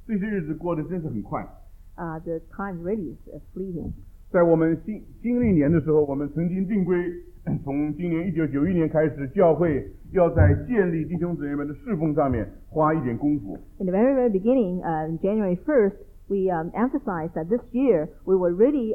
这些日子过得真是很快。 The time really is fleeting. 在我们新历年的时候，我们曾经定规，从今年1991年开始，教会要在建立弟兄姊妹们的侍奉上面花一点功夫。 In the very beginning, January 1st, we emphasized that this year we would really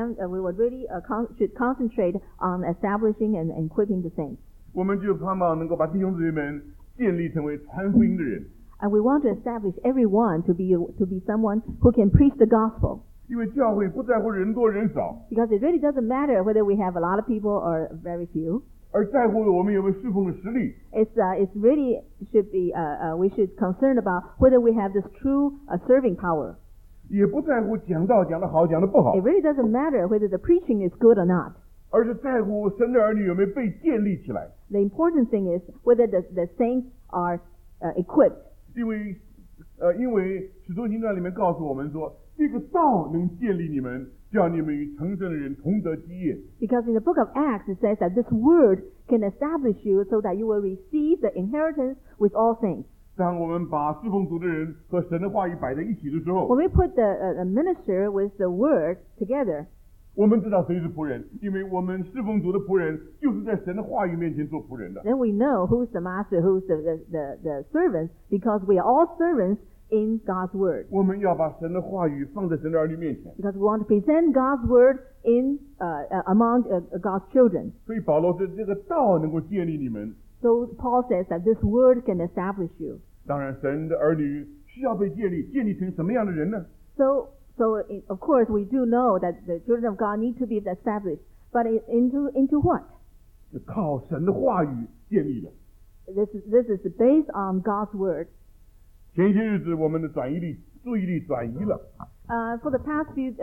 should concentrate on establishing and equipping the saints. 我们就盼望能够把弟兄姊妹们建立成为传福音的人。 And we want to establish everyone to be someone who can preach the gospel. 因为教会不在乎人多人少， Because it really doesn't matter whether we have a lot of people or very few. 而在乎我们有没有侍奉的实力。 It's really should be we should concern about whether we have this true serving power. 也不在乎讲道讲得好讲得不好， It really doesn't matter whether the preaching is good or not. 而是在乎神的儿女有没有被建立起来。 The important thing is whether the saints are equipped. 因为使徒行传里面告诉我们说，这个道能建立你们，叫你们与成圣的人同得基业。 Because in the book of Acts it says that this word can establish you so that you will receive the inheritance with all saints. 当我们把侍奉主的人和神的话语摆在一起的时候， When we put the minister with the word together, 我们知道谁是仆人，因为我们侍奉主的仆人就是在神的话语面前做仆人的。 then we know who's the master, who's the servant, because we are all servants in God's word. 我们要把神的话语放在神的儿女面前。 Because we want to present God's word in among God's children. 所以保罗说，这个道能够建立你们。 So Paul says that this word can establish you. 当然，神的儿女需要被建立成什么样的人呢？ So of course we do know that the children of God need to be established, but into what? 是靠神的话语建立的。 This is based on God's word. 前一些日子，我们的注意力转移了。 For the past few,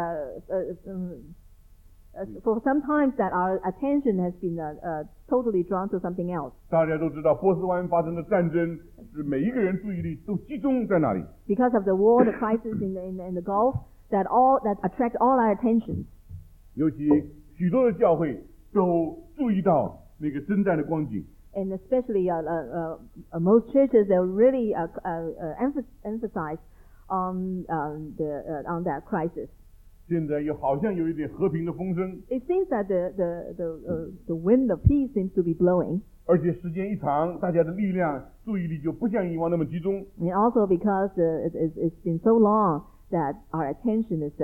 for some times that our attention has been totally drawn to something else. 大家都知道，波斯湾发生的战争，是每一个人注意力都集中在那里。 Because of the war, the crisis in the Gulf, that attract all our attention. 尤其许多的教会都注意到那个征战的光景。 And especially most churches, they really emphasize on that crisis. 现在好像有一点和平的风声， It seems that the wind of peace seems to be blowing. 而且时间一长，大家的力量、注意力就不像以往那么集中。 And also because it's been so long that our attention is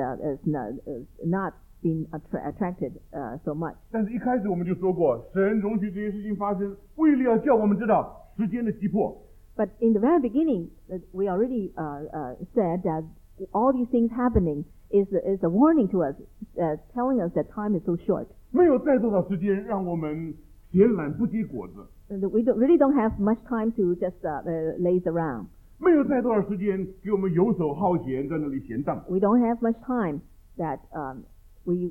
not being attracted so much. 但是一开始我们就说过，神容许这些事情发生，为了要叫我们知道时间的急迫。 But in the very beginning, we already said that all these things happening is a warning to us, telling us that time is so short. 没有再多少时间让我们闲懒不结果子， And we really don't have much time to just laze around. 没有再多少时间给我们游手好闲在那里闲荡。 We don't have much time that we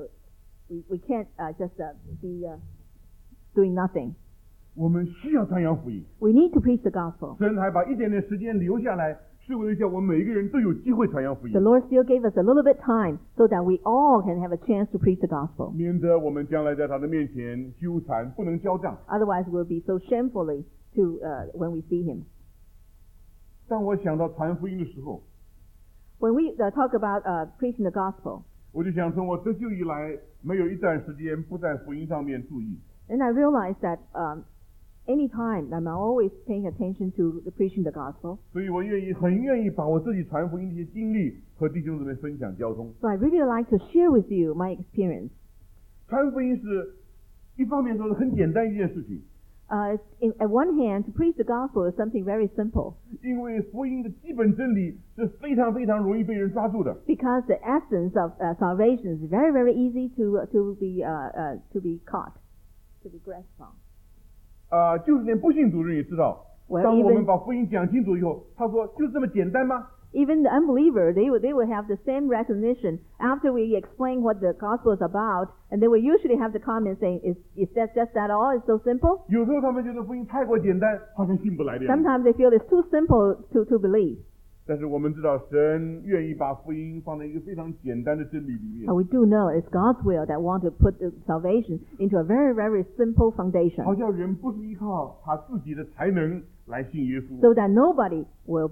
can't just be doing nothing. 我们需要传扬福音， We need to preach the gospel. 神还把一点点时间留下来，是为了叫我们每一个人都有机会传扬福音 The， Lord still gave us a little bit time so that we all can have a chance to preach the gospel. 免得我们将来在他的面前羞惭，不能交账。 Otherwise, we'll be so shamefully to when we see Him. 当我想到传福音的时候， When we talk about preaching the gospel, 我就想从我得救以来，没有一段时间不在福音上面注意。 and I realized that any time I'm always paying attention to the preaching the gospel. 所以我很愿意把我自己传福音的一些经历和弟兄姊妹分享交通。 So I really like to share with you my experience. 传福音是一方面说是很简单一件事情， At one hand, to preach the gospel is something very simple 因为福音的基本真理是非常非常容易被人抓住的。 because the essence of salvation is very, very easy to be caught, to be grasped on. 就是连不信主的人也知道， Well, 当我们 even 把福音讲清楚以后，他说就这么简单吗？ Even the unbeliever, they will have the same recognition after we explain what the gospel is about, and they will usually have the comment saying, "Is that just that all? It's so simple?" 有时候他们觉得福音太过简单，好像信不来的样子。 Sometimes they feel it's too simple to believe. 但是我们知道，神愿意把福音放在一个非常简单的真理里面 But，we do know it's God's will that want to put the salvation into a very, very simple foundation, 好像人不是依靠他自己的才能来信耶稣， so that nobody will be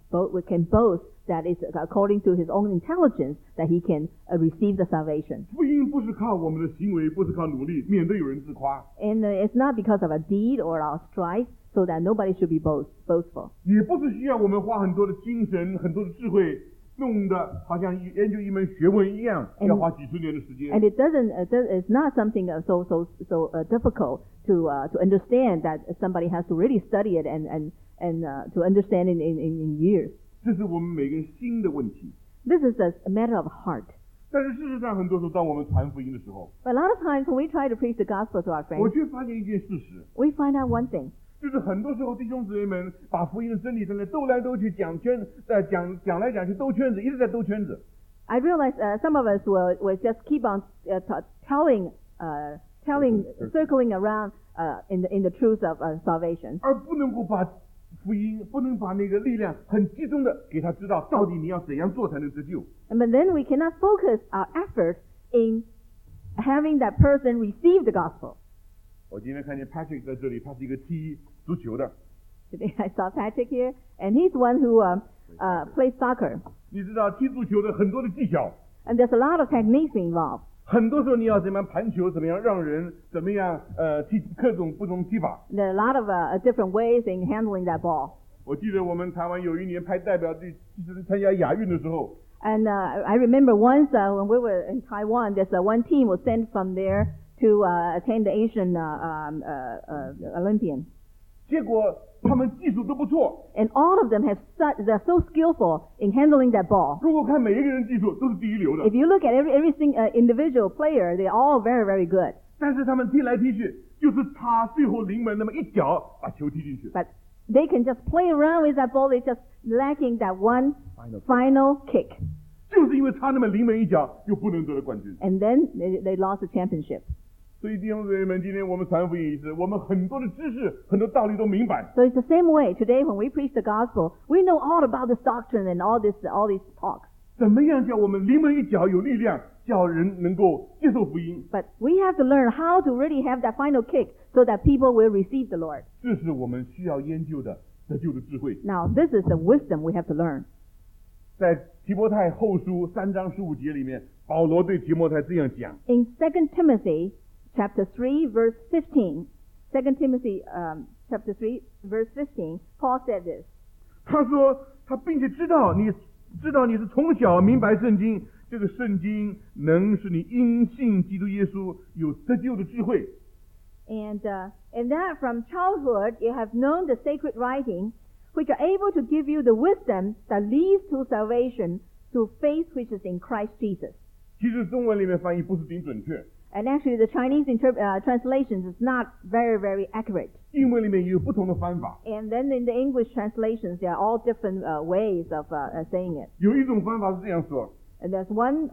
can boast that it's according to his own intelligence that he can receive the salvation. 福音不是靠我们的行为，不是靠努力，免得有人自夸。 And it's not because of a deed or our strife, so that nobody should be boastful. 也不是需要我们花很多的精神、很多的智慧，弄得好像研究一门学问一样，要花几十年的时间。 And it's not something so difficult to understand that somebody has to really study it and to understand it in years. 这是我们每个人心的问题。 This is a matter of heart. 但是事实上，很多时候，当我们传福音的时候， But a lot of times when we try to preach the gospel to our 我 friends, 却发现一件事实， we find out one thing. 就是很多时候弟兄姊妹们把福音的真理在那兜来兜去讲来讲去兜圈子，一直在兜圈子。 I realize some of us will just keep on circling around in the truth of salvation. 而不能够把福音，不能把那个力量很集中的给他知道，到底你要怎样做才能得救。 But then we cannot focus our efforts in having that person receive the gospel. 我今天看见 Patrick 在这里，他是一个踢足球的。 Today I saw Patrick here, and he's one who plays soccer. 你知道踢足球的很多的技巧， And there's a lot of techniques involved. 很多时候你要怎么样盘球，怎么样让人，怎么样踢各种不同踢法。 There are a lot of different ways in handling that ball. 我记得我们台湾有一年派代表队参加亚运的时候， And I remember once when we were in Taiwan, there's one team was sent from there to attend the Asian Olympian. 结果他们技术都不错。 And all of them they're so skillful in handling that ball. 如果看每一个人技术都是第一流的， If you look at every individual player, they're all very, very good. 但是他们踢来踢去，就是差最后临门那么一脚把球踢进去。 But they can just play around with that ball. They're just lacking that one final kick. 就是因为差那么临门一脚，就不能得了冠军。 And then they lost the championship. 所以弟兄姊妹们，今天我们传福音仪式，我们很多的知识、很多道理都明白。 So it's the same way. Today when we preach the gospel, we know all about this doctrine and all these talks. 怎么样叫我们临门一脚有力量，叫人能够接受福音？ But we have to learn how to really have that final kick so that people will receive the Lord. 这是我们需要研究的得救的智慧。 Now, this is the wisdom we have to learn. 在提摩太后书3章15节里面，保罗对提摩太这样讲。 In 2 Timothy chapter 3 verse 15, 2 Timothy chapter 3 verse 15, Paul said this. 他说他并且知道你是从小明白圣经，这个圣经能使你因信基督耶稣有得救的智慧。 And that from childhood you have known the sacred writing, which are able to give you the wisdom that leads to salvation through faith which is in Christ Jesus. 其实中文里面翻译不是挺准确， And actually the Chinese translations is not very, very accurate. 英文里面也有不同的翻法。 And then in the English translations, there are all different ways of saying it. 有一种方法是这样说， And there's one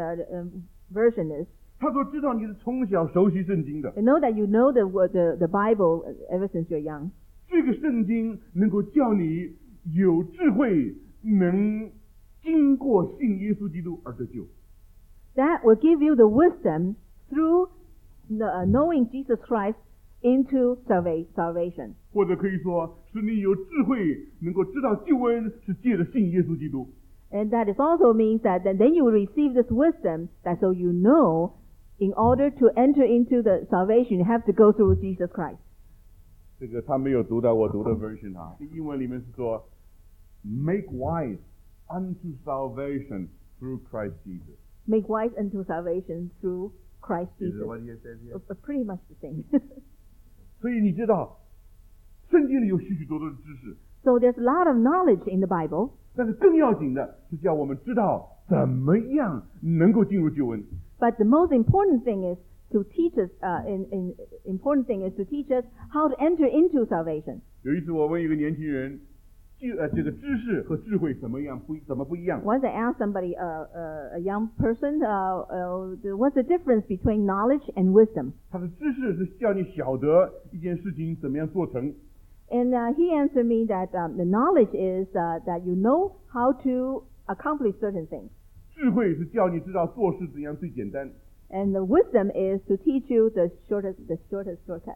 version is, 他说知道你是从小熟悉圣经的， you know that you know the Bible ever since you're young. 这个圣经能够叫你有智慧，能经过信耶稣基督而得救。 That will give you the wisdom through knowing Jesus Christ into salvation. 或者可以说，使你有智慧，能够知道救恩是借着信耶稣基督。 And that is also means that then you will receive this wisdom, that so you know, in order to enter into the salvation, you have to go through Jesus Christ. 这个他没有读到我读的 version 啊，英文里面是说 ，make wise unto salvation through Christ Jesus。 Make wise unto salvation through Christ Is Jesus. it what he says here? Pretty much the same. 所以你知道，圣经里有许许多多的知识， So there's a lot of knowledge in the Bible, 但是更要紧的是叫我们知道怎么样能够进入救恩。 but the most important thing is to teach us. Important thing is to teach us how to enter into salvation. 有一次我问一个年轻人，这个知识和智慧怎么不一样？ Once I asked somebody, a young person, what's the difference between knowledge and wisdom? 他的知识是叫你晓得一件事情怎么样做成， And he answered me that the knowledge is that you know how to accomplish certain things. 智慧是叫你知道做事怎样最简单。 And the wisdom is to teach you the shortest shortcut.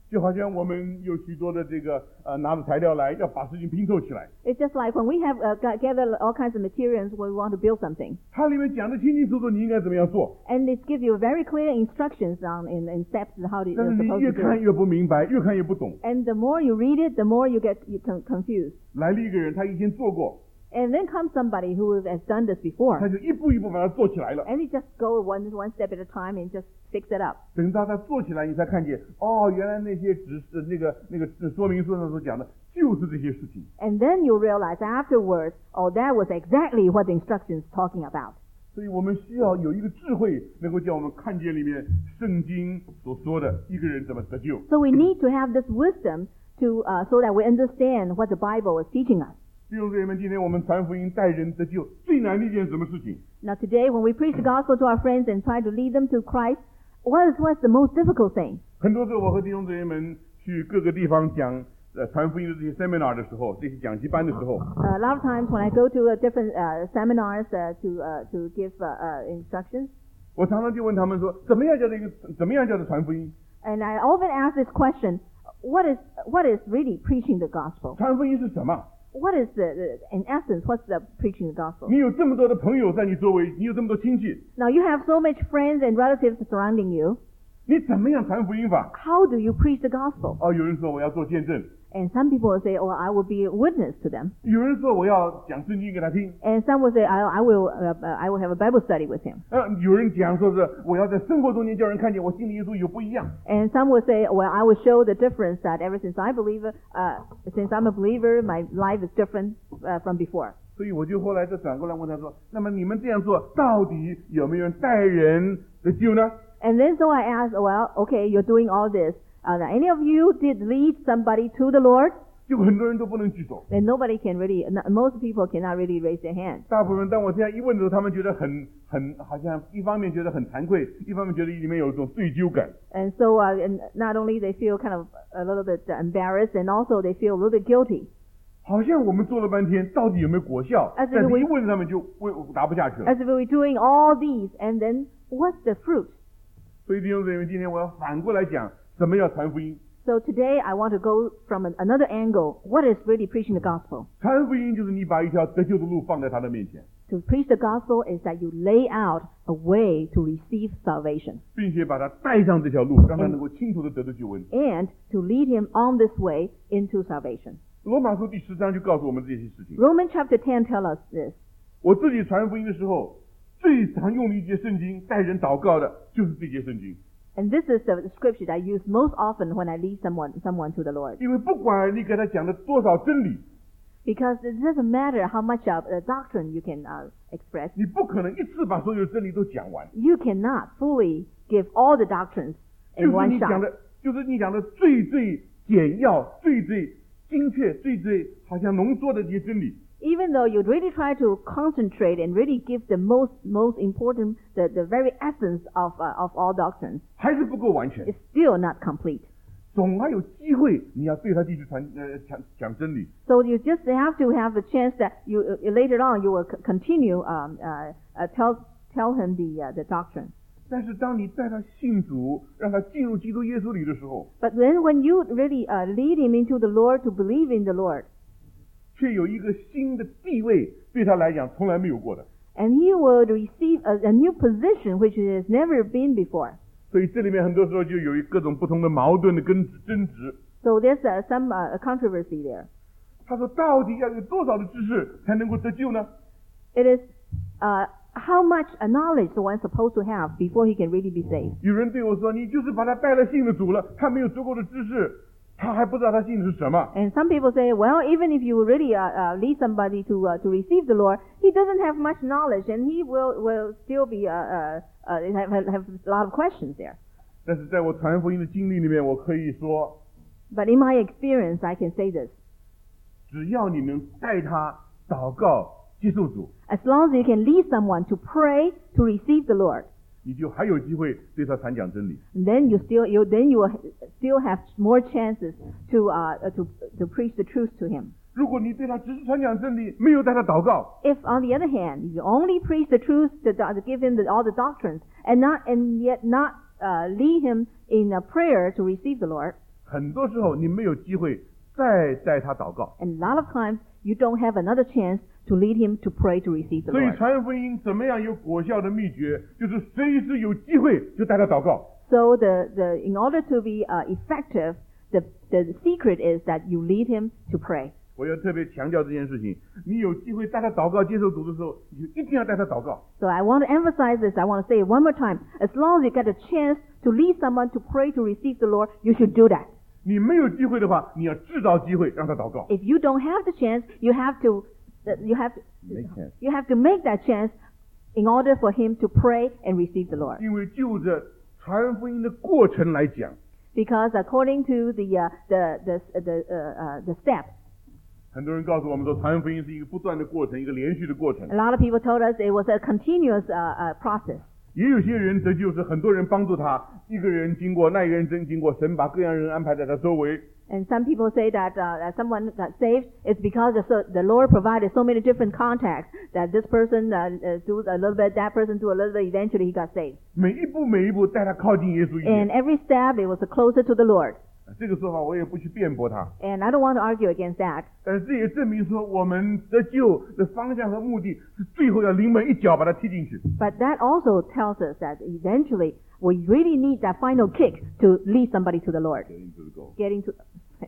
就好像我们有许多的这个拿着材料来，要把事情拼凑起来。 It's just like when we have gathered all kinds of materials when we want to build something. 它里面讲得清清楚楚，你应该怎么样做。 And it gives you very clear instructions in steps how to 但是 you're 你 supposed 越 to do 看 it. 越不明白，越看越不懂。 And the more you read it, the more you get confused. 来了一个人，他以前做过， And then comes somebody who has done this before. 他就一步一步把它做起来了。 And you just go one step at a time and just fix it up. 等到他做起来，你才看见，哦，原来那些指示那个说明书上所讲的，就是这些事情。 And then you realize afterwards, oh, that was exactly what the instructions talking about. 所以我们需要有一个智慧，能够叫我们看见里面圣经所说的一个人怎么得救。 So we need to have this wisdom to so that we understand what the Bible is teaching us. 弟兄姊妹们，今天我们传福音带人得救，最难的一件什么事情？ Now today, when we preach the gospel to our friends and try to lead them to Christ, what's the most difficult thing? 很多时候，我和弟兄姊妹们去各个地方讲传福音的这些 seminar 的时候，这些讲习班的时候， A lot of times when I go to different seminars to give instructions, 我常常就问他们说，怎么样叫做传福音？ and I often ask this question: What is really preaching the gospel? 传福音是什么？ What is in essence, what's the preaching the gospel? 你有这么多的朋友在你周围，你有这么多亲戚， Now you have so much friends and relatives surrounding you. 你怎么样传福音法？ How do you preach the gospel? 哦，有人说我要做见证， And some people will say, "Oh, I will be a witness to them." 有人说我要讲圣经给他听， And some will say, "I will have a Bible study with him." 有人讲说是我要在生活中间叫人看见我信的耶稣有不一样。 And some will say, "Well, I will show the difference that ever since since I'm a believer, my life is different from before." 所以我就后来再转过来问他说，那么你们这样做到底有没有人带人得救呢？ And then so I asked, "Well, okay, you're doing all this. Any of you did lead somebody to the Lord?" 结果很多人都不能举手， And nobody can really, most people cannot really raise their hand. 大部分人当我这样一问的时候，他们觉得很好像一方面觉得很惭愧，一方面觉得里面有一种罪疚感。 And so and not only they feel kind of a little bit embarrassed, and also they feel a little bit guilty. 好像我们做了半天，到底有没有果效？ As if 但是 we- 一问他们就答不下去了。 As if we're doing all these, and then what's the fruit? 所以弟兄姊妹，今天我要反过来讲，什么叫传福音？ So today I want to go from another angle. What is really preaching the gospel? 传福音就是你把一条得救的路放在他的面前， To preach the gospel is that you lay out a way to receive salvation 并且把他带上这条路，让他能够清楚的得到救恩。 and to lead him on this way into salvation. 罗马书第10章就告诉我们这些事情。 Romans chapter 10 tells us this. 我自己传福音的时候，最常用的一节圣经带人祷告的就是这节圣经， And this is the scripture that I use most often when I lead someone to the Lord. 因为不管你给他讲的多少真理， Because it doesn't matter how much of a doctrine you can express. 你不可能一次把所有真理都讲完。 You cannot fully give all the doctrines 就 in 是 one 你讲 shot. 的，就是你讲的最简要、最精确、最好像浓缩的这些真理， Even though you really try to concentrate and really give the most important, the very essence of all doctrines, 还是不够完全。 it's still not complete. 总还有机会，你要对他继续讲真理。 So you just have to have the chance that you later on you will continue tell him the doctrine. 但是当你带他信主，让他进入基督耶稣里的时候， But then when you really lead him into the Lord to believe in the Lord, 却有一个新的地位，对他来讲从来没有过的。 and he will receive a new position which he has never been before. 所以这里面很多时候就有各种不同的矛盾的争执。 So there's some controversy there. 他说，到底要有多少的知识才能够得救呢？ It is how much knowledge the one supposed to have before he can really be saved. 有人对我说，你就是把他带了信的主了，他没有足够的知识，他还不知道他信的是什么。 And some people say, well, even if you really lead somebody to receive the Lord, he doesn't have much knowledge, and he will still be have a lot of questions there. 但是在我传福音的经历里面，我可以说， But in my experience, I can say this: 只要你能带他祷告接受主， as long as you can lead someone to pray to receive the Lord, 你就还有机会对他传讲真理。 then you will still have more chances to preach the truth to him. 如果你对他只是传讲真理，没有带他祷告， If, on the other hand, you only preach the truth to give him all the doctrines, and yet not lead him in a prayer to receive the Lord, 很多时候你没有机会再带他祷告。 And a lot of times you don't have another chance to lead him to pray to receive the 所以 Lord. 传福音怎么样有果效的秘诀，就是随时有机会就带他祷告。 So in order to be effective, the secret is that you lead him to pray. 我要特别强调这件事情，你有机会带他祷告、接受主的时候，你就一定要带他祷告。 So I want to emphasize this. I want to say it one more time. As long as you get a chance to lead someone to pray to receive the Lord, you should do that. 你没有机会的话，你要制造机会让他祷告。 If you don't have the chance, you have to make that chance in order for him to pray and receive the Lord. 因为就着传福音的过程来讲， Because according to the steps, 很多人告诉我们说，传福音是一个不断的过程，一个连续的过程 a。lot of people told us it was a continuous process. 也有些人得救是很多人帮助他，一个人经过，那一个人真经过，神把各样人安排在他周围。 And some people say that someone got saved is because the Lord provided so many different contacts that this person do a little bit, that person do a little bit, eventually he got saved. 每一步带他靠近耶稣一 And 点。 every step it was closer to the Lord. 这个说法我也不去辩驳他， And I don't want to argue against that. 但是这也证明说，我们得救的方向和目的是最后要临门一脚把他踢进去。 But that also tells us that eventually we really need that final kick to lead somebody to the Lord. Getting to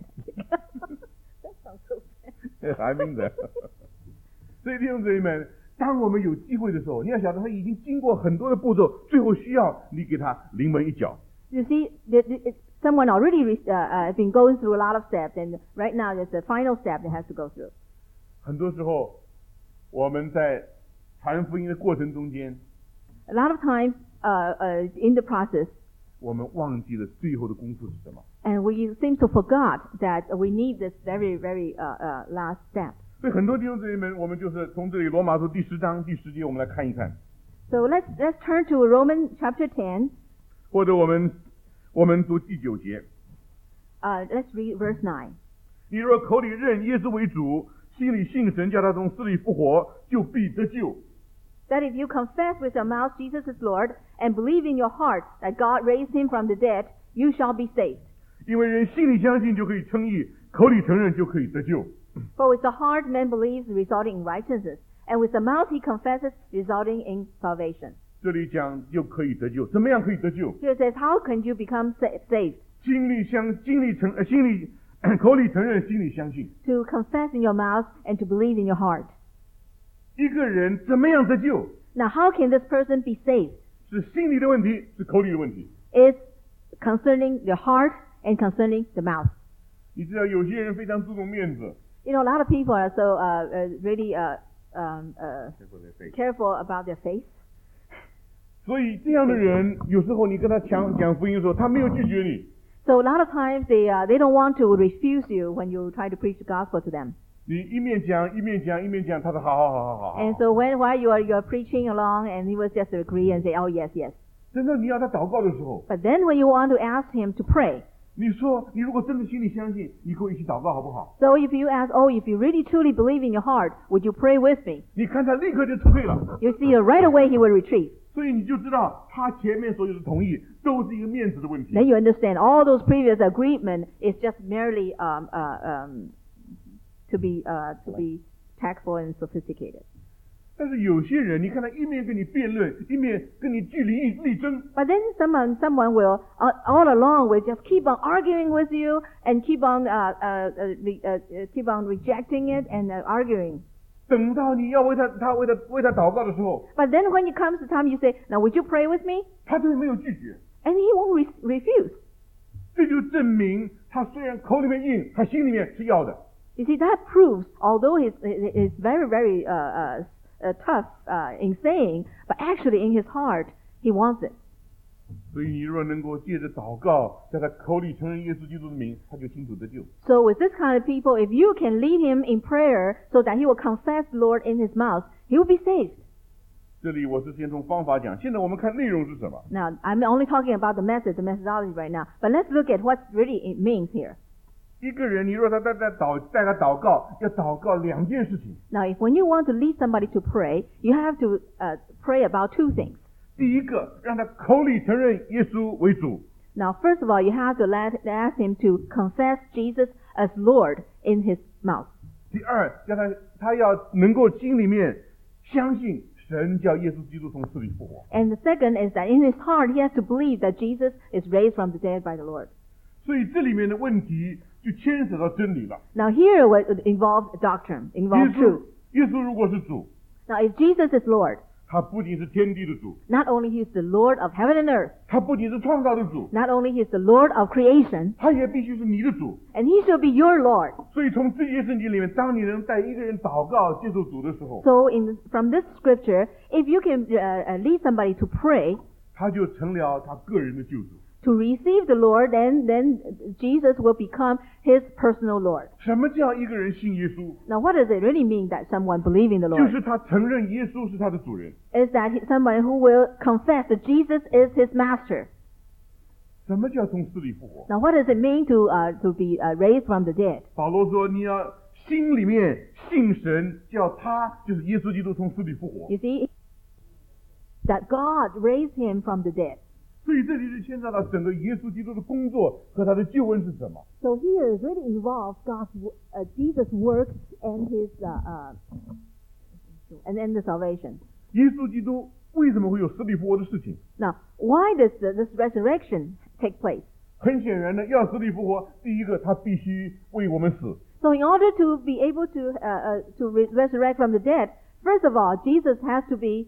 that sounds so bad. 还明白。所以弟兄姊妹们，当我们有机会的时候，你要晓得他已经经过很多的步骤，最后需要你给他临门一脚。 You see, someone already been going through a lot of steps, and right now there's the final step that has to go through. 很多时候，我们在传福音的过程中间， A lot of times in the process, 我们忘记了最后的功夫是什么。 and we seem to forgot that we need this very, very last step. 所以很多弟兄姊妹们，我们就是从这里罗马书第10章第10节，我们来看一看， So let's turn to Romans chapter 10. 或者我们读第9节。 Let's read verse 9. 你若口里认耶稣为主，心里信神叫他从死里复活，就必得救。 That if you confess with your mouth Jesus is Lord, and believe in your heart that God raised him from the dead, you shall be saved. 因为人心里相信就可以称义，口里承认就可以得救。 For with the heart man believes, resulting in righteousness, and with the mouth he confesses, resulting in salvation. 这里讲就可以得救，怎么样可以得救？ Here it says, how can you become saved? 口里承认，心里相信。 To confess in your mouth and to believe in your heart. 一个人怎么样得救？ Now how can this person be saved? 是心里的问题，是口里的问题。 It's concerning the heart and concerning the mouth. 你知道有些人非常注重面子， You know, a lot of people are so really careful about their face. 所以这样的人有时候你跟他讲福音的时候，他没有拒绝你。 So a lot of times they don't want to refuse you when you try to preach the gospel to them. 你一面讲，他说好。 And so while you are preaching along, and he was just agree and say, oh yes, yes. 真的你要他祷告的时候， But then when you want to ask him to pray, 你说你如果真的心里相信，你跟我一起祷告好不好？ so if you ask, oh, if you really truly believe in your heart, would you pray with me? 你看他立刻就退了， You see, right away he will retreat. 所以你就知道他前面所有的同意都是一个面子的问题。 Then you understand all those previous agreement is just merely to be tactful and sophisticated. 但是有些人，你看他一面跟你辩论，一面跟你据理力争。 But then someone will all along will just keep on arguing with you and keep on rejecting it and arguing. 等到你要为他祷告的时候， But then when it comes to time, you say, "Now, would you pray with me?" 他就没有拒绝。 And he won't refuse. 这就证明他虽然口里面硬，他心里面是要的。 You see, that proves, although he's very, very tough in saying, but actually in his heart, he wants it. 所以你若能够借着祷告，在他口里承认耶稣基督的名，他就清楚得救。 So with this kind of people, if you can lead him in prayer so that he will confess the Lord in his mouth, he will be saved. 这里我是先从方法讲，现在我们看内容是什么。 Now, I'm only talking about the methodology right now, but let's look at what really it means here. 一个人，你若他带他祷告，要祷告2件事情。 Now, when you want to lead somebody to pray, you have to pray about 2 things. 第一个，让他口里承认耶稣为主。 Now, first of all, you have to ask him to confess Jesus as Lord in his mouth. 第二，叫他要能够心里面相信神叫耶稣基督从死里复活。 And the second is that in his heart he has to believe that Jesus is raised from the dead by the Lord. 所以这里面的问题就牵扯到真理了。 Now here what involves doctrine, 耶 involves 稣 truth. 耶稣如果是主， Now if Jesus is Lord, 他不仅是天地的主， not only he is the Lord of heaven and earth, 他不仅是创造的主， not only he is the Lord of creation, 他也必须是你的主。 and he should be your Lord. 所以从这些圣经里面，当你能带一个人祷告接受主的时候， So from this scripture, if you can lead somebody to pray, 他就成了他个人的救主。 to receive the Lord, then Jesus will become his personal Lord. 什么叫一个人信耶稣？ Now what does it really mean that someone believes in the 就 Lord? 是他承认耶稣是他的主人。 Is that someone who will confess that Jesus is his master. 什么叫从死里复活？ Now what does it mean to be raised from the dead? 保罗说，你要心里面信神，叫他就是耶稣基督从死里复活。 You see, that God raised him from the dead. 所以这里是牵扯到整个耶稣基督的工作和他的救恩是什么。 So here it really involves Jesus' work and his and then the salvation. 耶稣基督为什么会有死里复活的事情？ Now, why does this resurrection take place? 很显然的，要死里复活，第一个他必须为我们死。 So in order to be able to resurrect from the dead, first of all, Jesus has to be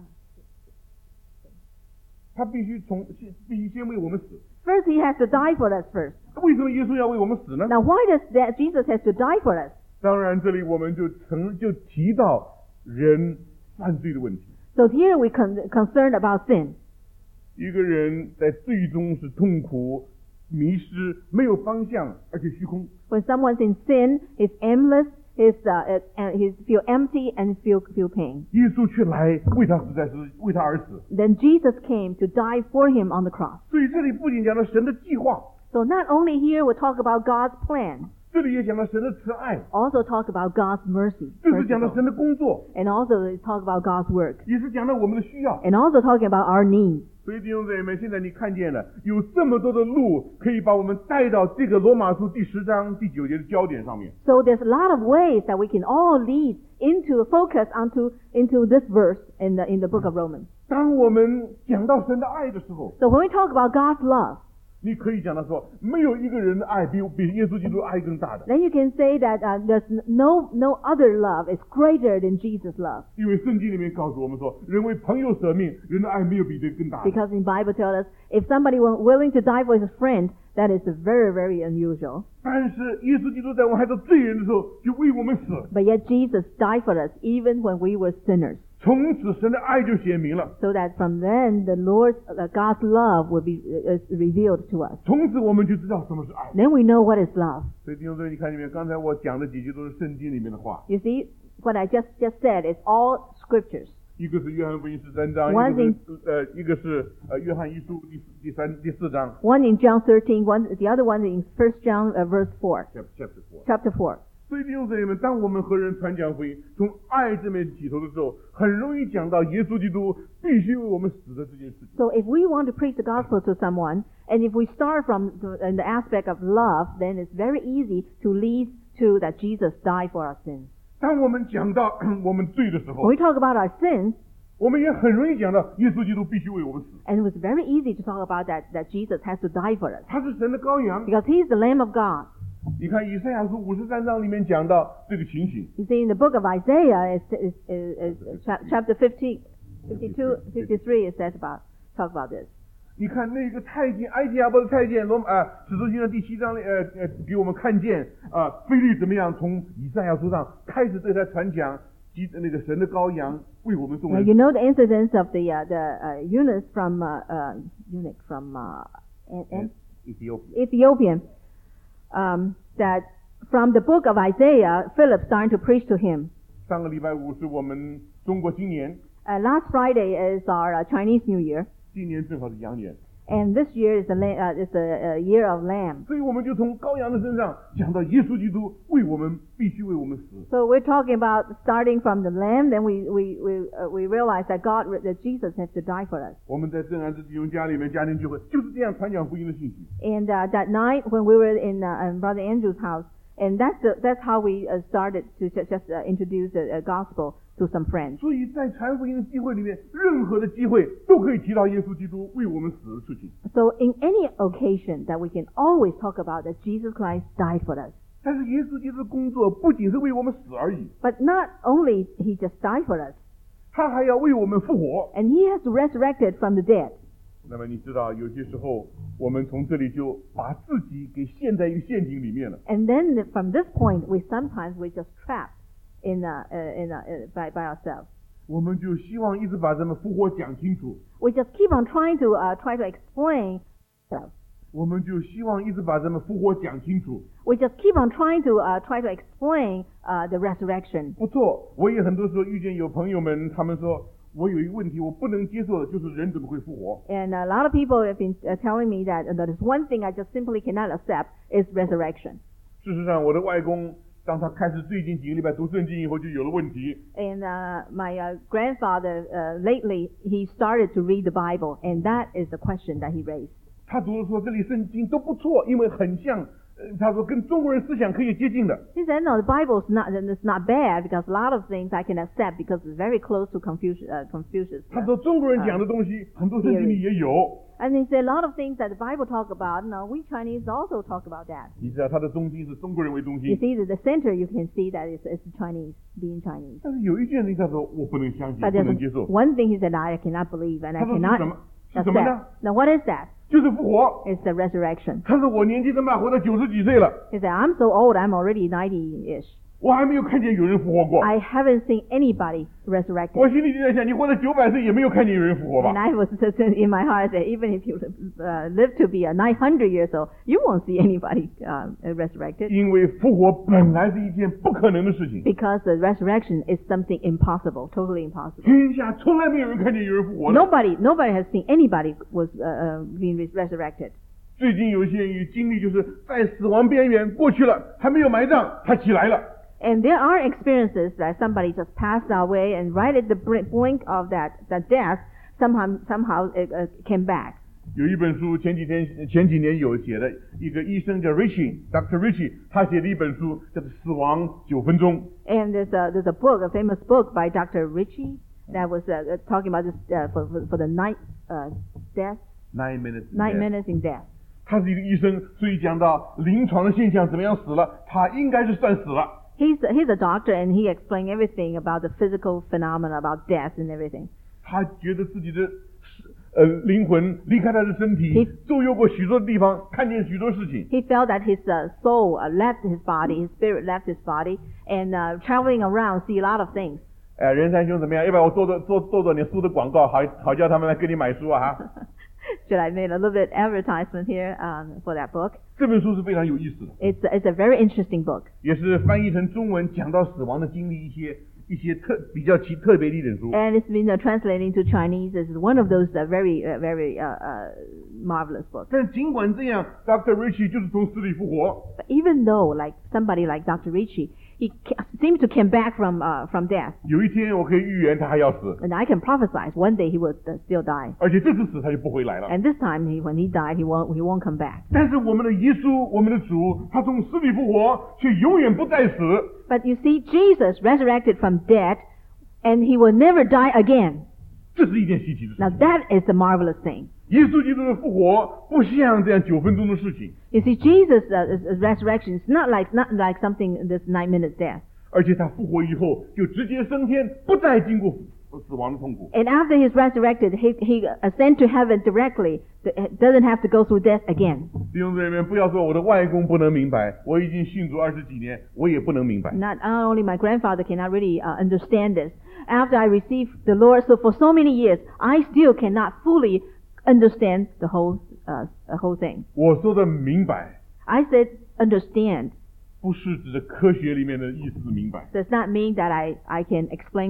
他必须先为我们死。 first he has to die for us first. 为什么耶稣要为我们死呢？ Now, why does that Jesus has to die for us? 当然，这里我们就提到人犯罪的问题。 So here we concerned about sin. 一个人在最终是痛苦、迷失、没有方向，而且虚空。 When someone's in sin, he's aimless, he's feel empty and feel pain. 耶稣却来为他死在是为他而死。 Then Jesus came to die for him on the cross. 所以这里不仅讲到神的计划， So not only here we talk about God's plan, 这里也讲到神的慈爱， also talk about God's mercy, 这是讲到神的工作， and also talk about God's work, 也是讲到我们的需要。 and also talking about our needs. 所以弟兄姊妹们，现在你看见了，有这么多的路可以把我们带到这个罗马书第10章第9节的焦点上面。 So there's a lot of ways that we can all lead into focus into this verse in the book of Romans. 当我们讲到神的爱的时候， So when we talk about God's love, 你可以讲到说，没有一个人的爱比耶稣基督爱更大的， then you can say that there's no other love is greater than Jesus' love. 因为圣经里面告诉我们说，人为朋友舍命，人的爱没有比这更大的。 Because in Bible tells us, if somebody was willing to die for his friend, that is very, very unusual. 但是耶稣基督在我们还是罪人的时候，就为我们死。 But yet Jesus died for us even when we were sinners. 从此神的爱就显明了， So that from then God's love will be revealed to us. 从此我们就知道什么是爱。 Then we know what is love. 所以弟兄姊妹，你看里面刚才我讲的几句都是圣经里面的话， You see, what I just said is all scriptures. 一个是约翰福音13章， One 一个是约翰一书第4章 One in John 13, the other one in 1 John verse 4, chapter 4。 chapter 4. 所以弟兄姊妹们，当我们和人传讲福音，从爱这面起头的时候，很容易讲到耶稣基督必须为我们死的这件事情。 So if we want to preach the gospel to someone, and if we start from in the aspect of love, then it's very easy to lead to that Jesus died for our sins. 当我们讲到我们罪的时 When 候， we talk about our sins, 我们也很容易讲到耶稣基督必须为我们死， and it was very easy to talk about that Jesus has to die for us. 他是神的羔羊。 Because he's the Lamb of God. 你看以赛亚书53章里面讲到这个情形， You see, in the book of Isaiah, chapter 50, 52, 53, it says talk about this. 你看那个太监埃及亚伯的太监使徒行传第7章给我们看见腓力怎么样从以赛亚书上开始对他传讲那个神的羔羊为我们众 Now, 人。 you know the incidents of the eunuch from Ethiopian, that from the book of Isaiah, Philip started to preach to him. 上个礼拜五是我们中国新年， Last Friday is our Chinese New Year, 今年正好是羊年。 And this year is the year of Lamb. 所以我们就从羔羊的身上讲到耶稣基督必须为我们死。 So we're talking about starting from the Lamb, then we realize that Jesus has to die for us. 我们在正安之弟兄家里面家庭聚会就是这样传讲福音的信息。 And that night when we were in Brother Andrew's house, and that's how we started to just introduce the gospel to some friends. 所以在传福音的机会里面，任何的机会都可以提到耶稣基督为我们死的事情。 So in any occasion that we can always talk about that Jesus Christ died for us. 但是耶稣基督的工作不仅是为我们死而已， But not only he just died for us, 他还要为我们复活。 and he has resurrected from the dead. 那么你知道，有些时候我们从这里就把自己给陷在一个陷阱里面了。 And then from this point, we just trapped by ourselves. 我们就希望一直把咱们复活讲清楚， We just keep on trying to explain ourselves. 我们就希望一直把咱们复活讲清楚。 We just keep on trying to explain the resurrection. 不错，我也很多时候遇见有朋友们，他们说我有一个问题我不能接受的，就是人怎么会复活？ And a lot of people have been telling me that there's one thing I just simply cannot accept is resurrection. 事实上，我的外公当他开始最近几个礼拜读圣经以后，就有了问题。 And my grandfather lately he started to read the Bible, and that is the question that he raised. 他读的说这里圣经都不错，因为很像，他说跟中国人思想可以接近的。 He said, no, the Bible is not bad because a lot of things I can accept because it's very close to Confucius. 他说中国人讲的东西，很多圣经里也有。 And he said a lot of things that the Bible talk about, no, we Chinese also talk about that. 你知道他的中心是中国人为中 You 心， see, the center you can see that it's Chinese, being Chinese. 但是有一件事他说我不能相信， But 不能接 there's 受。 one thing he said I cannot believe and I 他说是 cannot 什么？是什么呢？ accept. Now what is that? 就是复活。 It's the resurrection. 他说我年纪这么大，活到90几岁了， He said, I'm so old, I'm already 90-ish. 我还没有看见有人复活过。 I haven't seen anybody 我 resurrected. 心里就在想，你活到900岁也没有看见有人复活 And 吧？ I was just in my heart that even if you live to be 900 years old, you won't see anybody resurrected 因为复活本来是一件不可能的事情， because the resurrection is something impossible, totally impossible. 天下从来没有人看见有人复活的。 Nobody has seen anybody was being resurrected. 最近有些经历就是在死亡边缘过去了，还没有埋葬，他起来了。 And there are experiences that somebody just passed away and right at the brink of that death, somehow came back. 有一本书前几年有写的，一个医生叫 Dr. Ritchie， 他写的一本书叫做《死亡9分钟》。 And there's a book, a famous book by Dr. Ritchie that was talking about this for the night death, 9 minutes. 9 minutes in death. 他是一个医生，所以讲到临床的现象怎么样死了，他应该是算死了。 He's a doctor and he explained everything about the physical phenomena about death and everything. 他觉得自己的灵魂离开他的身体 He-， 周游过许多地方，看见许多事情。 He felt that his soul left his body, his spirit left his body, and traveling around see a lot of things. 任三兄怎么样？要不要我做你书的广告，好叫他们来跟你买书啊哈。 Should I make a little bit advertisement here for that book? 这本书是非常有意思的， It's a very interesting book. 也是翻译成中文讲到死亡的经历一些比较特别的一本书。 And it's been translated into Chinese. It's one of those very marvelous books. 但尽管这样 ，Dr. Ritchie 就是从死里复活。 But even though, like somebody like Dr. Ritchie, he seems to come back from death, 有一天我可以预言他还要死， and I can prophesy one day he will still die. 而且这次死他就不回来了。 And this time, when he died, he won't come back. 但是我们的耶稣，我们的主，他从死里复活，却永远不再死。 But you see, Jesus resurrected from death, and he will never die again. 这是一件稀奇的事 Now 情。 that is a marvelous thing. 耶稣基督的复活不像这样9分钟的事情， You see, Jesus' resurrection is not like something this 9 minutes death. 而且他复活以后就直接升天，不再经过死亡的痛苦。 And after he's resurrected, he ascend to heaven directly. Doesn't have to go through death again. 弟兄姊妹们，不要说我的外公不能明白，我已经信主20几年，我也不能明白。 Not only my grandfather cannot really understand this. After I received the Lord, so for so many years, I still cannot fully understand the whole thing. 我说的明白， I said understand. 不是指的科学里面的意思明白， Does not mean that I can explain it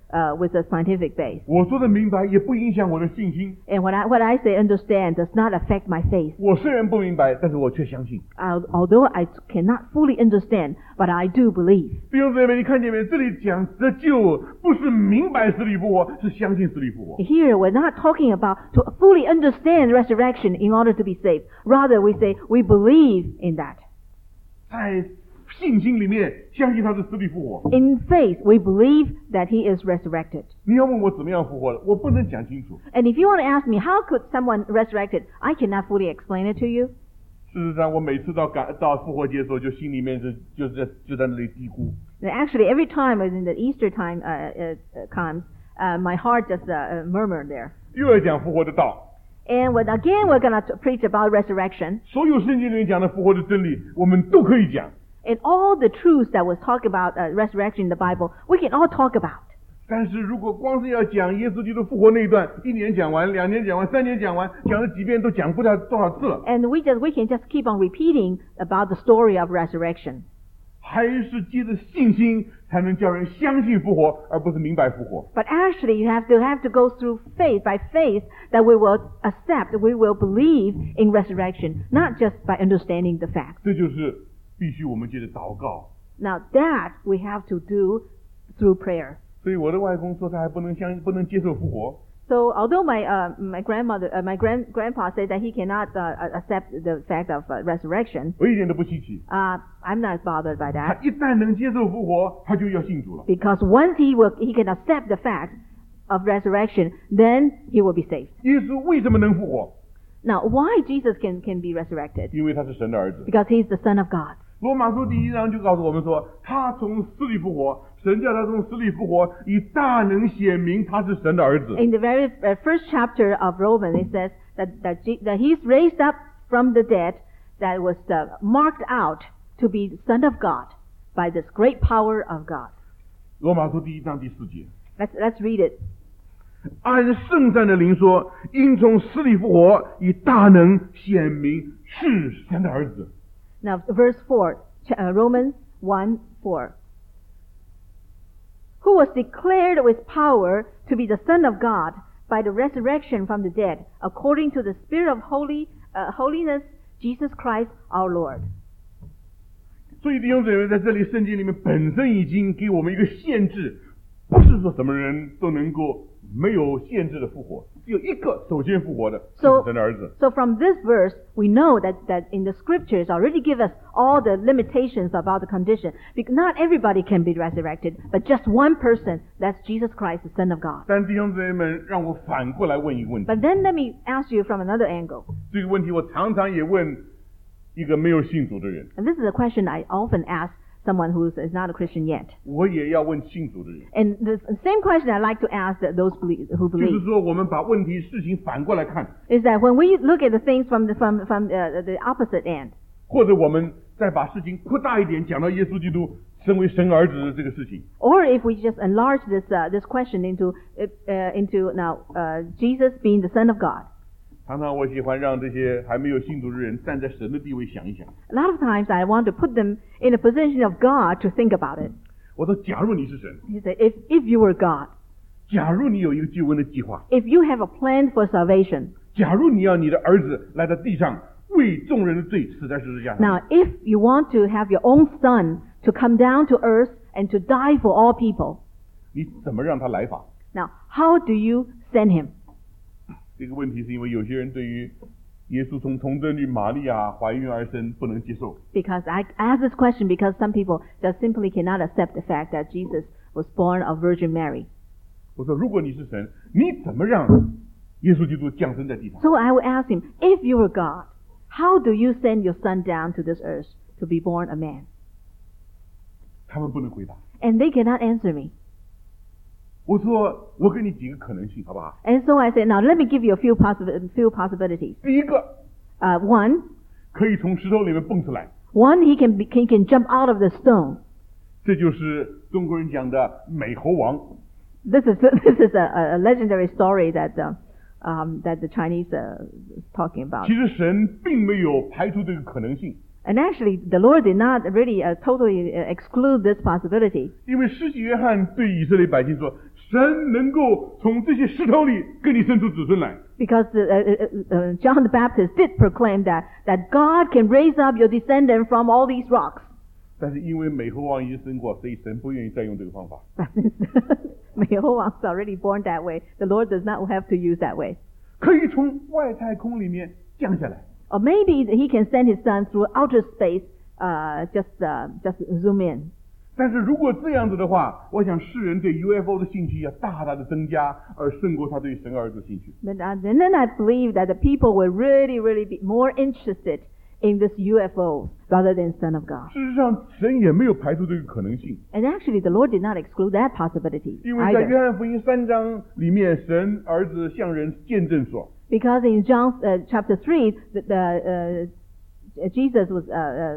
with a scientific base. 我说的明白也不影响我的信心。 And what I say understand does not affect my faith. 我虽然不明白，但是我却相信。 Although I cannot fully understand, but I do believe. 弟兄姊妹，你看见没？这里讲得救，不是明白死里复活，是相信死里复活。 Here, we're not talking about to fully understand resurrection in order to be saved. Rather, we say we believe in that. 在信心里面，相信他是死里复活。 In faith, we believe that he is resurrected. 你要问我怎么样复活的，我不能讲清楚。 And if you want to ask me, how could someone resurrected? I cannot fully explain it to you. 事实上，我每次到复活节的时候，就心里面就在那里嘀咕。 Actually, every time in the Easter time comes, my heart just murmured there. 又要讲复活的道。 And again, we're going to preach about resurrection. 所有圣经里面讲的复活的真理，我们都可以讲。 And all the truths that was talked about resurrection in the Bible, we can all talk about. 但是如果光是要讲耶稣基督复活那一段，1年讲完，2年讲完，3年讲完，讲了几遍都讲不了多少次了。 And we can just keep on repeating about the story of resurrection. 还是借着信心才能叫人相信复活，而不是明白复活。 But actually, you have to go through faith, by faith, that we will accept, we will believe in resurrection, not just by understanding the facts. 这就是必须我们借着祷告。 Now that we have to do through prayer. 所以我的外公说他还不能接受复活。 So although my grandpa said that he cannot accept the fact of resurrection, 我一点都不稀奇。 I'm not bothered by 他 that 一旦能接受复活，他就要信主了。 because once he can accept the fact of resurrection, then he will be saved. 耶稣为什么能复活？ Now, why Jesus can be resurrected? 因为他是神的儿子。 Because he's the Son of God. 罗马书第1章就告诉我们说，他从死里复活，神叫他从死里复活，以大能显明他是神的儿子。 In the very first chapter of Romans, it says that he's raised up from the dead, that was marked out to be the Son of God by this great power of God. 罗马书第1章第4节， Let's read it. 按圣善的灵说，因从死里复活，以大能显明是神的儿子。 Now, verse 4, Romans 1:4. Who was declared with power to be the Son of God by the resurrection from the dead, according to the Spirit of holiness, Jesus Christ our Lord. 所以弟兄姊妹，在这里圣经里面本身已经给我们一个限制，不是说什么人都能够没有限制的复活，只有一个首先复活的，就是神的儿子。 So from this verse, we know that in the scriptures already give us all the limitations about the condition. Because not everybody can be resurrected, but just one person, that's Jesus Christ, the Son of God. 但弟兄姊妹们，让我反过来问一个问题。 But then let me ask you from another angle. 这个问题我常常也问一个没有信主的人， And this is a question I often ask someone who is not a Christian yet. 我也要问信主的人。 And the same question I like to ask those who 就是 believe 说，我们把问题事情反过来看， is that when we look at the things from the opposite end, 或者我们再把事情扩大一点，讲到耶稣基督身为神儿子的这个事情。 or if we just enlarge this question into now Jesus being the Son of God. 常常我喜欢让这些还没有信主的人站在神的地位想一想。 A lot of times I want to put them in a position of God to think about it. 我说，假如你是神， He said, if you were God, 假如你有一个救恩的计划， if you have a plan for salvation, 假如你要你的儿子来到地上为众人的罪死在十字架上， now if you want to have your own son to come down to earth and to die for all people, 你怎么让他来法？ now how do you send him? 这个问题是因为有些人对于耶稣从童贞女玛利亚怀孕而生不能接受。 Because I ask this question because some people just simply cannot accept the fact that Jesus was born of Virgin Mary. 我说，如果你是神，你怎么让耶稣基督降生在地上？ So I will ask him, if you were God, how do you send your son down to this earth to be born a man? 他们不能回答。 And they cannot answer me. 我说，我给你几个可能性，好不好？ And so I said, now let me give you a few possibilities. 第一个， One, 可以从石头里面蹦出来， he can jump out of the stone. 这就是中国人讲的美猴王。 This is a legendary story that the Chinese is talking about. 其实神并没有排除这个可能性， And actually, the Lord did not really totally exclude this possibility. 因为施洗约翰对以色列百姓说， 神能够从这些石头里给你生出子孙来。 Because John the Baptist did proclaim that God can raise up your descendant from all these rocks. 但是因为美猴王已经生过，所以神不愿意再用这个方法。 But since Jehovah's already born that way, the Lord does not have to use that way. 可以从外太空里面降下来。 Or maybe he can send his son through outer space, just zoom in. 但是如果这样子的话，我想世人对 UFO 的兴趣要大大的增加，而胜过他对神儿子的兴趣。 But then I believe that the people will really be more interested in this UFO rather than Son of God. 事实上，神也没有排除这个可能性。 And actually, the Lord did not exclude that possibility 因为在 either. 约翰福音3章里面，神儿子向人见证说。 Because in John chapter 3, Jesus was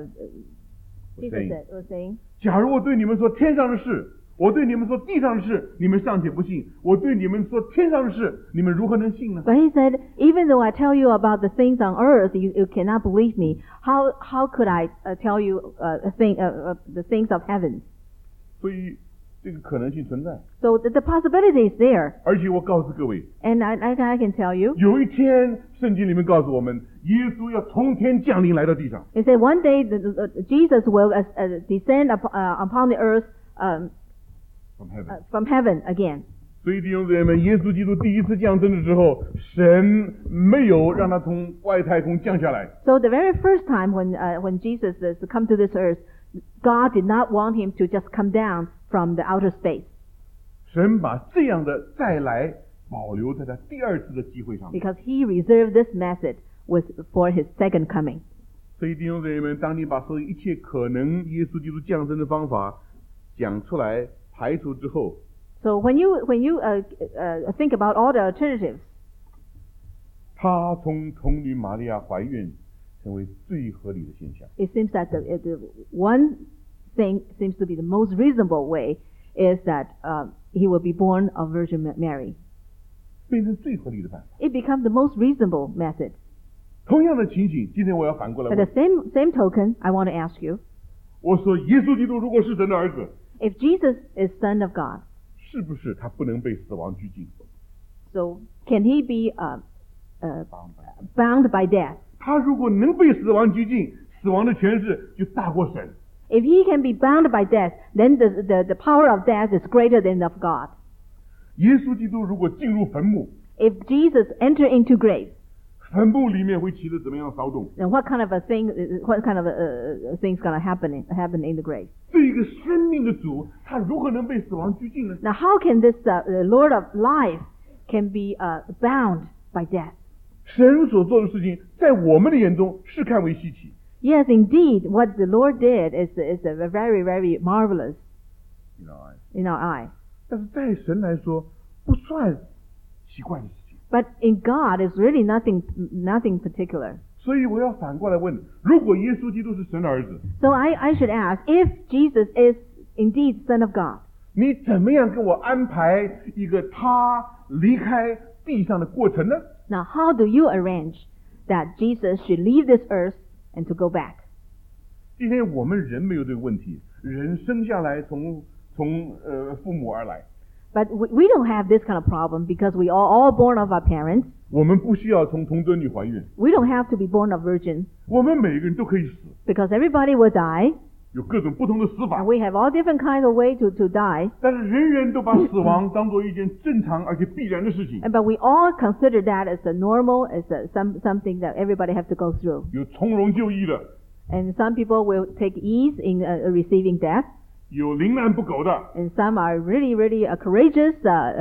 saying, 假如我对你们说天上的事，我对你们说地上的事，你们尚且不信，我对你们说天上的事，你们如何能信呢？ But he said, even though I tell you about the things on earth, you cannot believe me. How could I tell you the things of heaven? 所以这个可能性存在。 So the possibility is there. 而且我告诉各位， And I can tell you, 有一天圣经里面告诉我们，耶稣要从天降临来到地上。 it said one day Jesus will descend upon the earth from heaven again. 所以弟兄姊妹们，耶稣基督第一次降生的时候，神没有让他从外太空降下来。 So the very first time when Jesus is to come to this earth, God did not want him to just come down from the outer space. 神把这样的再来保留在他第二次的机会上面。 Because he reserved this method for his second coming. 所以弟兄姊妹们，当你把所有一切可能耶稣基督降生的方法讲出来排除之后， So when you think about all the alternatives, 他从童女玛利亚怀孕成为最合理的现象。 it seems that the one thing seems to be the most reasonable way is that he will be born of Virgin Mary. 变成最合理的办法。 It becomes the most reasonable method. 同样的情形，今天我要反过来 But 问 the same token, I want to ask you, 我说耶稣基督如果是神的儿子， if Jesus is Son of God, 是不是他不能被死亡拘禁？ so can he be bound by death? 他如果能被死亡拘禁，死亡的权势就大过神。 If he can be bound by death, then the power of death is greater than of God. 耶稣基督如果进入坟墓， If Jesus enter into grave, 坟墓里面会起了怎么样的骚动？ then what kind of things gonna happen in the grave? 对一个生命的主，他如何能被死亡拘禁呢？ Now, how can this Lord of life can be bound by death? 神所做的事情，在我们的眼中是看为稀奇。 Yes, indeed, what the Lord did is very marvelous in our eye. 但是在神来说，不算奇怪的事情。 But in God, it's really nothing particular. 所以我要反过来问：如果耶稣基督是神的儿子， So I should ask, if Jesus is indeed Son of God, 你怎么样跟我安排一个他离开地上的过程呢？ now how do you arrange that Jesus should leave this earth and to go back? 今天我们人没有这个问题，人生下来从父母而来， But we don't have this kind of problem because we are all born of our parents. 我们不需要从童贞女怀孕， We don't have to be born of virgin 我们每个人都可以死， because everybody will die, 有各种不同的死法 and，we have all different kinds of way to die. 但是人人都把死亡当作一件正常而且必然的事情。 But we all consider that as a normal, as something that everybody have to go through. 有从容就义的， And some people will take ease in receiving death, 有临难不苟的， and some are really courageous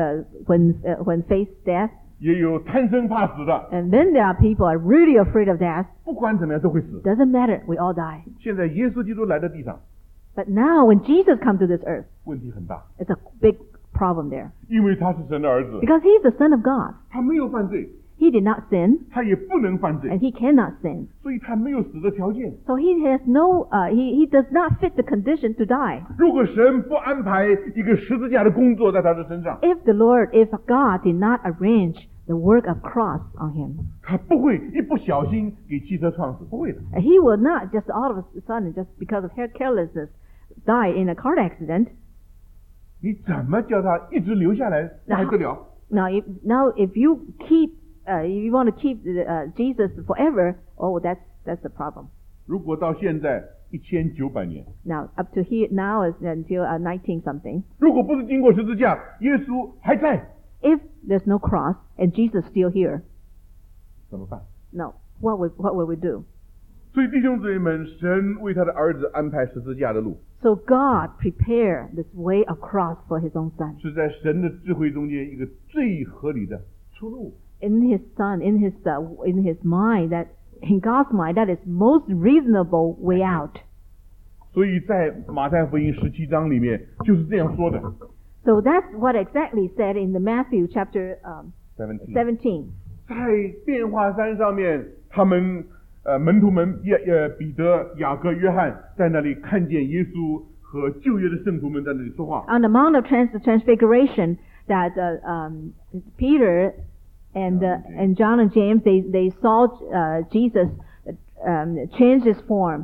when face death. 也有贪生怕死的。 And then there are people are really afraid of death. 不管怎么样都会死。 Doesn't matter, we all die. 现在耶稣基督来到地上， But now when Jesus comes to this earth, 问题很大， it's a big problem there. 因为他是神的儿子， Because he's the Son of God. 他没有犯罪， He did not sin, 他也不能犯罪 and，he cannot sin. 所以他没有死的条件。 So he has no, he does not fit the condition to die. 如果神不安排一个十字架的工作在他的身上， If God did not arrange the work of cross on him, 他不会一不小心给汽车撞死，不会的。 he will not just all of a sudden, just because of carelessness, die in a car accident. 你怎么叫他一直留下来，那还得了？ Now, if you keep, if you want to keep Jesus forever, oh, that's the problem. 如果到现在1900年， Now, up to here now is until 19 something. 如果不是经过十字架，耶稣还在， If there's no cross and Jesus still here, 怎么办？ no, what will we do? 所以弟兄姊妹们，神为他的儿子安排十字架的路， So God prepared this way of cross for His own Son. 是在神的智慧中间一个最合理的出路。 In His Son, in His mind, that in God's mind, that is most reasonable way out. 所以在马太福音17章里面就是这样说的。 So that's what exactly said in the Matthew chapter 17. 在变化山上面，他们门徒们彼得、雅各、约翰在那里看见耶稣和旧约的圣徒们在那里说话。 On the Mount of Transfiguration, that Peter and John and James they saw Jesus change his form.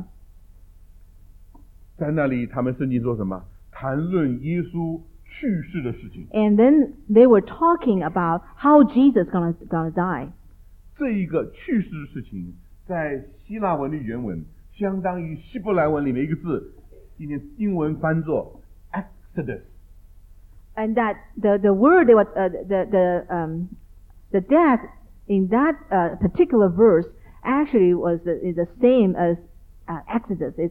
在那里，他们圣经说什么？谈论耶稣去世的事情。 And then they were talking about how Jesus gonna die. 这一个去世的事情，在希腊文的原文相当于希伯来文里面一个字，今天英文翻作 Exodus。 And that the word they were the death in that particular verse actually is the same as Exodus. It's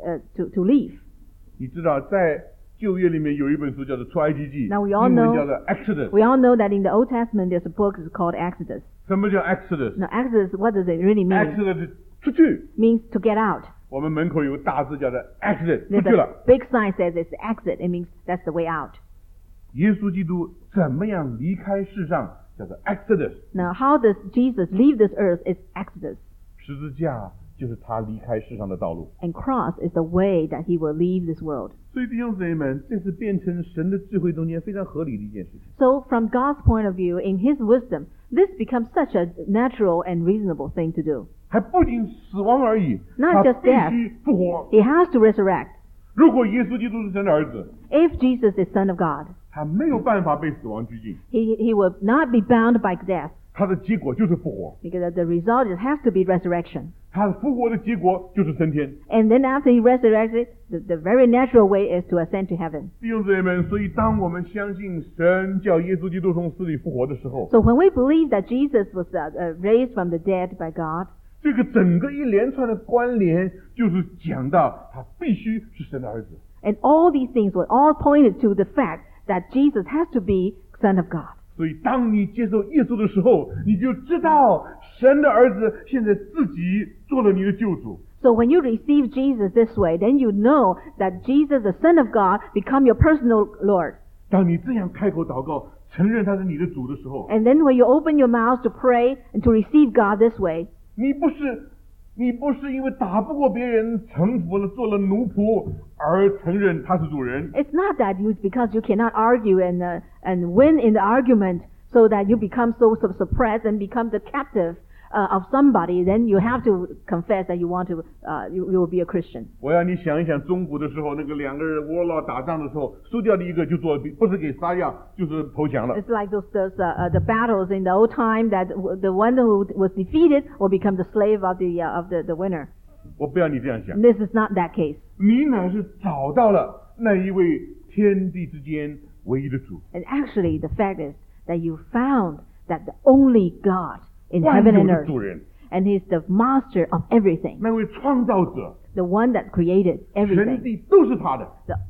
to leave. 你知道，在旧约里面有一本书叫做《出埃及记》， Now we all 英文 know- 叫做 Exodus。 We all know that in the Old Testament there's a book called Exodus. 什么叫 Exodus？ Now Exodus, what does it really mean? Exodus 出去。 Means to get out. 我们门口有个大字叫做 Exodus， 出 There's 去了。 a big sign says it's exit. It means that's the way out. 耶稣基督怎么样离开世上，叫做 Exodus。 Now how does Jesus leave this earth? It's Exodus. 十字架就是他离开世上的道路。 And cross is the way that he will leave this world. 所以弟兄姊妹们，这是变成神的智慧中间非常合理的一件事情。 So from God's point of view, in his wisdom, this becomes such a natural and reasonable thing to do. 还不仅死亡而已， Not 他 just 必须复活。 He has to resurrect. 如果耶稣基督是神的儿子， If Jesus is Son of God, 他没有办法被死亡拘禁， he will not be bound by death, 他的结果就是复活。 because the result has to be resurrection. 他复活的结果就是升天。 And then after he resurrected, the very natural way is to ascend to heaven. 弟兄姊妹们，所以当我们相信神叫耶稣基督从死里复活的时候， So when we believe that Jesus was raised from the dead by God, 这个整个一连串的关联，就是讲到他必须是神的儿子。 and all these things were all pointed to the fact that Jesus has to be Son of God. 所以当你接受耶稣的时候，你就知道神的儿子现在自己做了你的救主。 So when you receive Jesus this way, then you know that Jesus, the Son of God, become your personal Lord. 当你这样开口祷告，承认他是你的主的时候， And then when you open your mouth to pray and to receive God this way, 你不是因为打不过别人，臣服了做了奴仆而承认他是主人。 it's not that because you cannot argue and win in the argument, so that you become so suppressed and become the captive of somebody. Then you have to confess that you want to you will be a Christian. 我要你想一想，中古的时候，那个两个人warlord打仗的时候，输掉的一个就做，不是给杀掉，就是投降了。 It's like those the battles in the old time that the one who was defeated will become the slave of the winner. 我不要你这样想， This is not that case. 你乃是找到了那一位天地之间唯一的主， And actually, the fact is that you found that the only God in 万 heaven 有 and 的 earth, 主人， and He's the master of everything, 那位创造者， the one that created 全 everything. 地都是他的。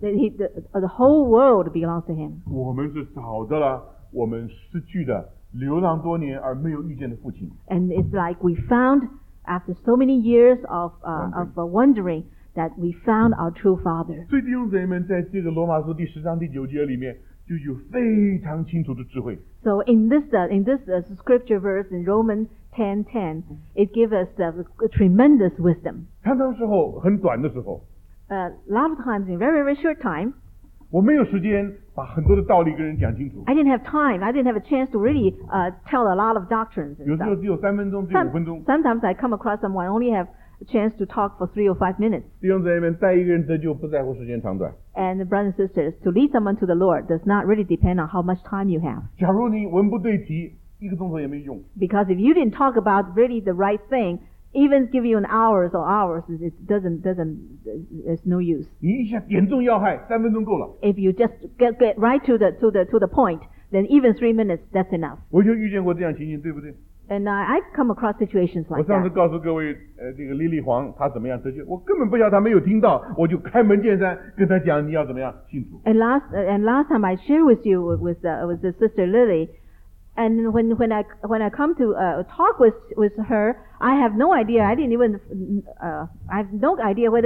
The whole world belongs to Him. 我们是找到了我们失去的流浪多年而没有遇见的父亲。 And it's like we found, after so many years of wandering, that we found our true Father. 所以弟兄姊妹们，在这个罗马书第10章第9节里面，就有非常清楚的智慧。 So in this scripture verse in Romans 10:10, it gives us a tremendous wisdom. 常常时候很短的时候， A lot of times, in very, very short time, 我没有时间把很多的道理跟人讲清楚。 I didn't have time. I didn't have a chance to really tell a lot of doctrines 有 and 时候 stuff. 只有3分钟，只有5分钟。 Sometimes I come across someone only have a chance to talk for 3 or 5 minutes. 弟兄姊妹们，带一个人得救不在乎时间长短， And brothers and sisters, to lead someone to the Lord does not really depend on how much time you have. 假如你文不对题，1个钟头也没用。 Because if you didn't talk about really the right thing, even give you an hours or hours, it it's no use. 你一下点中要害，3分钟够了。 If you just get right to the point, then even 3 minutes, that's enough. 我就遇见过这样情形，对不对？ And I've come across situations 我 like 上次 that. 告诉各位，这个李丽黄她怎么样得救，我根本不晓得她没有听到，我就开门见山跟她讲你要怎么样信主。 And last time I shared with you with the sister Lily, and when I come to talk with her, I have no idea. I didn't even I have no idea whether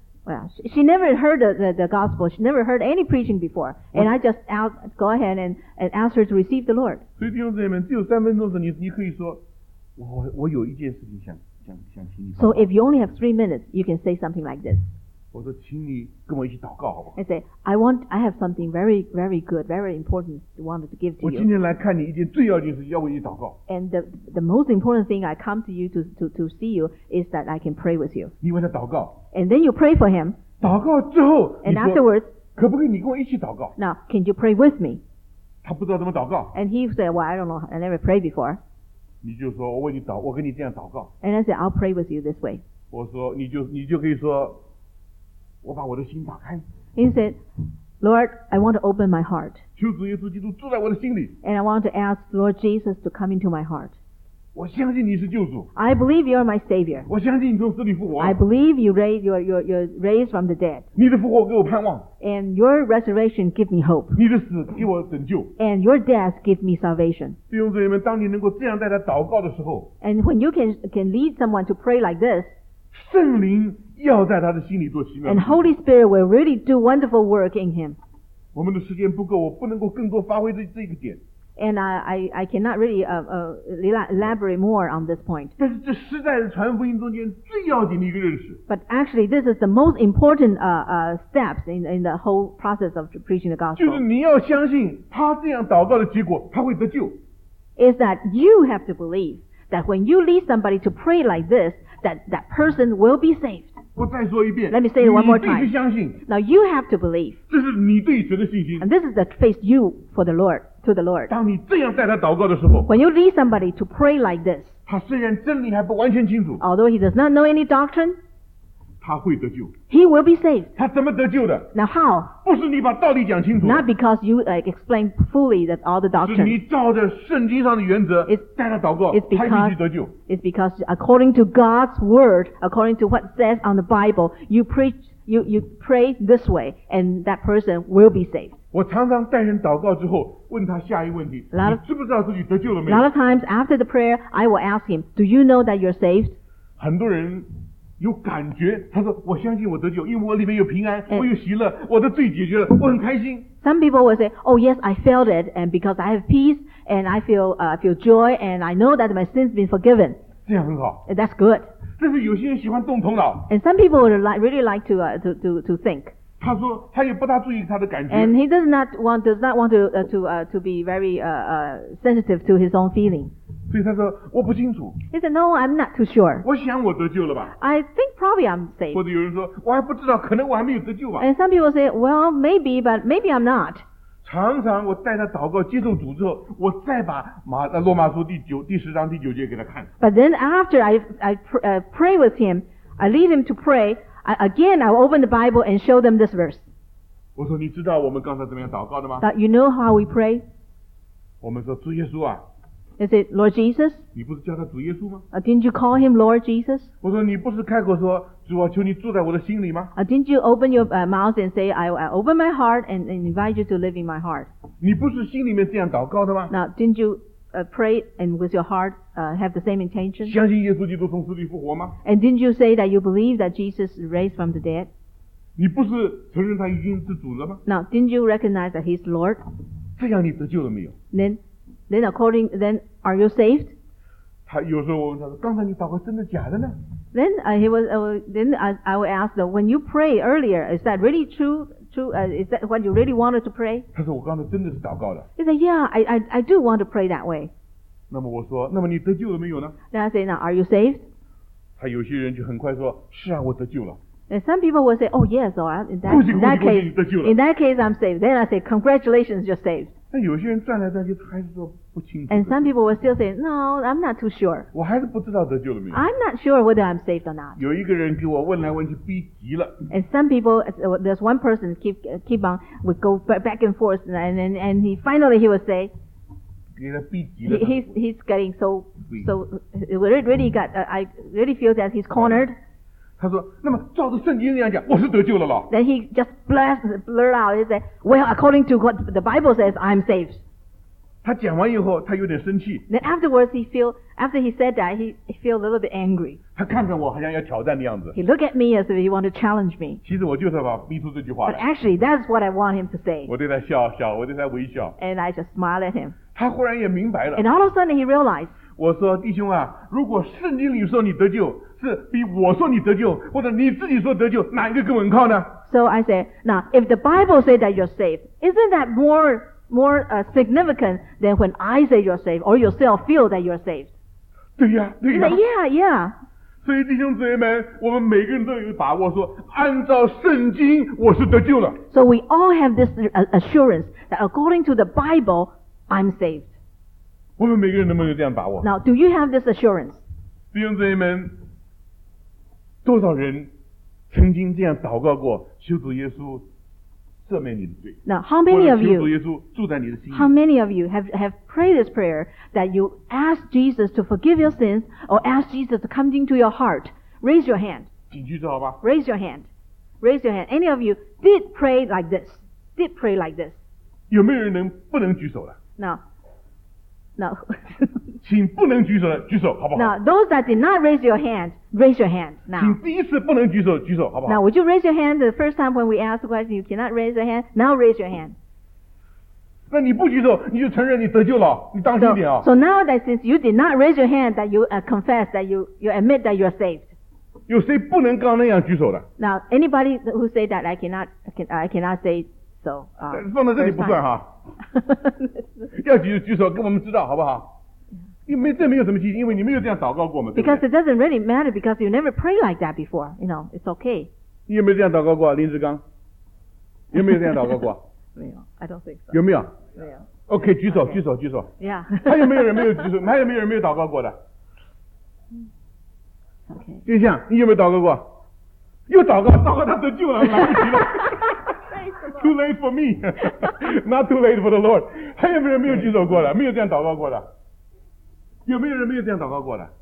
she never heard the gospel. She never heard any preaching before, and I just go ahead and ask her to receive the Lord. 所以弟兄姊妹们，只有3分钟的时候，你可以说，我有一件事情想请你。 So if you only have 3 minutes, you can say something like this. 我说，请你跟我一起祷告，好不好？ I say, I have something very, very good, very important wanted to give to 我今 you. 天来看你一件最要紧的事，要为你祷告。 And the most important thing I come to you to see you is that I can pray with you. 你为他祷告， And then you pray for him. 祷告之后，你 And 说 afterwards, 可不可以你跟我一起祷告？ now, can you pray with me? 他不知道怎么祷告， And he said, well, I don't know. I never prayed before. 你就说我为你祷，我跟你这样祷告。 And I said, I'll pray with you this way. 我说你就可以说，我把我的心打开， He said, Lord, I want to open my heart. 求主耶稣基督住在我的心里。 And I want to ask Lord Jesus to come into my heart. 我相信你是救主， I believe you're my Savior. 我相信你从死里复活， I believe you're raised from the dead. 你的复活给我盼望， And your resurrection give me hope. 你的死给我拯救。 And your death give me salvation. 弟兄姊妹们，当你能够这样带他祷告的时候， And when you can lead someone to pray like this, 圣灵要在他的心里做奇妙 and 的事。 Holy Spirit will really do wonderful work in him. 我们的时间不够，我不能够更多发挥这个点。 And I cannot really elaborate more on this point. 但是这实在是传福音中间最要紧的一个认识。 But actually, this is the most important steps in the whole process of preaching the 就是 gospel. 你要相信他这样祷告的结果，他会得救。 Is that you have to believe that when you lead somebody to pray like this, that person will be saved. 我再说一遍， Let me say it one more 你必须 time. 相信， Now you have to believe, 这是你对神的信心。 and this is the faith you for the Lord to the Lord. 当你这样带他祷告的时候， When you lead somebody to pray like this, 他虽然真理还不完全清楚， although he does not know any doctrine, 他会得救。 he will be saved. 他怎么得救的？ Now how? 不是你把道理讲清楚， Not because you explain fully that all the 是你 doctrine. 照着圣经上的原则 It's- 带他祷告， it's 他 because- 必须得救。 It's because according to God's word, according to what says on the Bible, you pray this way, and that person will be saved. 我常常带人祷告之后，问他下一个问题： A lot 你 of- 知不知道自己得救了 A 没 lot 有？ of times after the prayer, I will ask him, do you know that you're saved? 很多人有感觉，他说我相信我得救，因为我里面有平安，我有喜乐，我的罪解决了，我很开心。 Some people will say, oh yes, I felt it, and because I have peace, and I feel joy, and I know that my sins been forgiven. 这样很好。 And that's good. 但是有些人喜欢动头脑， And some people would really like to think. 他说他也不大注意他的感觉， And he does not want to be very sensitive to his own feeling. 所以他说我不清楚， He said, no, I'm not too sure. 我想我得救了吧？ I think probably I'm saved. 或者有人说我还不知道，可能我还没有得救吧？ And some people say, well, maybe, but maybe I'm not. 常常我带他祷告接受主之后，我再把罗马书第10章第9节给他看， But then after I pray with him, I lead him to pray, again I will open the Bible and show them this verse. 我说你知道我们刚才怎么样祷告的吗？ That you know how we pray? 我们说主耶稣啊， Is it Lord Jesus? 你不是叫他主耶稣吗？ Didn't you call him Lord Jesus? 我说你不是开口说主啊，求你住在我的心里吗？ Didn't you open your mouth and say, I open my heart and invite you to live in my heart? 你不是心里面这样祷告的吗？ Now, didn't you pray and with your heart have the same intention? 相信耶稣基督从死里复活吗？ And didn't you say that you believe that Jesus is raised from the dead? 你不是承认他已经是主了吗？ Now, didn't you recognize that He's Lord? 这样你得救了没有？ Then are you saved? 他有时候我问他说：“刚才你祷告真的假的呢 Then I will ask them, when you pray earlier, is that really true? Is that what you really wanted to pray?？” 他说：“我刚才真的是祷告的。 He said, yeah, I do want to pray that way. ” 那么我说：“那么你得救了没有呢 Then I say, now, are you saved? 他有些人就很快说：“是啊，我得救了。 And some people will say, "Oh yes, or in 恭喜 that 恭喜 case, 得救了 in that case I'm saved." Then I say, "Congratulations, you're saved." 但有些人转来转去，他还是说不清楚。 And some people will still say, "No, I'm not too sure. 我还是不知道得救了没有。 I'm not sure whether I'm saved or not." 有一个人给我问来问去，逼急了。 And some people, there's one person keep on, would go back and forth, and he finally he would say, 给他逼急了。 he's getting so it really got I really feel that he's cornered. 他说：“那么照着圣经那样讲，我是得救了咯。 Then he just blurt out, he said, "Well, according to what the Bible says, I'm saved." 他讲完以后，他有点生气， Then afterwards, after he said that, he feel a little bit angry. 他看着我好像要挑战的样子。 He looked at me as if he wanted to challenge me. 其实我就是要逼出这句话 But 来。 actually, that's what I want him to say. 我对他笑笑，我对他微笑。 And I just smiled at him. 他忽然也明白了 And。all of a sudden, he realized, 我说：“弟兄啊，如果圣经里说你得救，是比我说你得救，或者你自己说得救，哪一个更稳靠呢？ so I say, now, if the Bible says that you're saved, isn't that more significant than when I say you're saved or yourself feel that you're saved?" 对呀，对 He 呀 said,。Yeah. 所以弟兄姊妹们，我们每个人都有把握说，按照圣经我是得救了。 So we all have this assurance that according to the Bible, I'm saved. 我们每个人能不能有这样把握？ Now, do you have this assurance? 弟兄姊妹们，多少人曾经这样祷告过，求主耶稣赦免你的罪， Now, how 或 many 者 of 求主 you 耶稣住在你的心 How 里？ many of you have prayed this prayer that you ask Jesus to forgive your sins or ask Jesus to come into your heart? Raise your hand. 请举手好吧？ Raise your hand. Raise your hand. Any of you did pray like this? Did pray like this? 有没有人不能举手的？ Now, 请不能举手的举手好不好？ now, those that did not raise your hand, raise your hand 请 now. 第一次不能举手举手好不好？ Now, would you raise your hand the first time when we asked the question? You cannot raise your hand. Now, raise your hand. 那你不举手，你就承认你得救了，你当心一点啊！ So now that since you did not raise your hand, that you confess that you admit that you're saved. 有谁不能刚那样举手的？ Now, anybody who say that I cannot say so. 放到这里不算哈，要举手跟我们知道好不好？因为这没有什么意义，因为你没有这样祷告过嘛，对不 Because 对？ it doesn't really matter because you never prayed like that before. You know, it's okay. 你有没有这样祷告过，林志刚？有没有这样祷告过？ I don't think so. 有没有 Yeah. ？OK，举手，举手，举手。 Yeah. 还有没有人没有举手？还有没有人没有祷告过的？ Okay. 就像你有没有祷告过？又祷告他得救了，来不及了。Too late for me, not too late for the Lord。还有没有人没有举手过的？没有这样祷告过的？有没有人没有这样祷告过的？